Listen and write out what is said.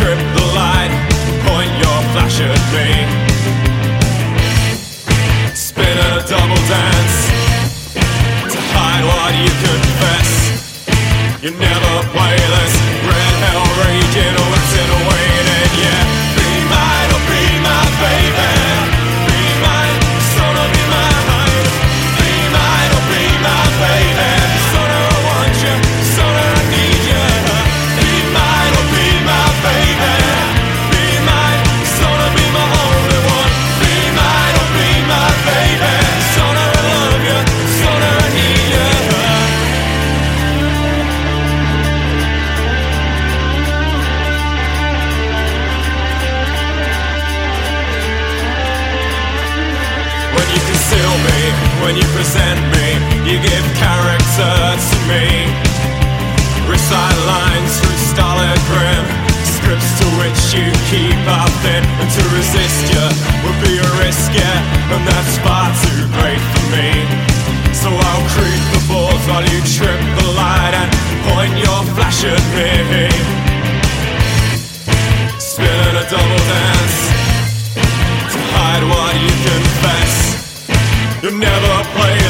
trip the light, point your flash at me. Spin a double dance to hide what you confess. You never play this red hell raging, whipping away, and yeah. Be mine, oh be my baby. Be mine, son of be mine. Be mine, oh be my baby. Son of I want you, son of I need you. Be mine, oh be my baby. Be mine, son of be my only one. Be mine, oh be my baby. Son of I love you, son of I need you. When you conceal me, when you present me, you give character to me. Recite lines through stolid grin, scripts to which you keep up in. And to resist you would be a risk, yeah, and that's far too great for me. So I'll creep the boards while you trip the light and point your flash at me. Spinning a double dance to hide what you confess. You never play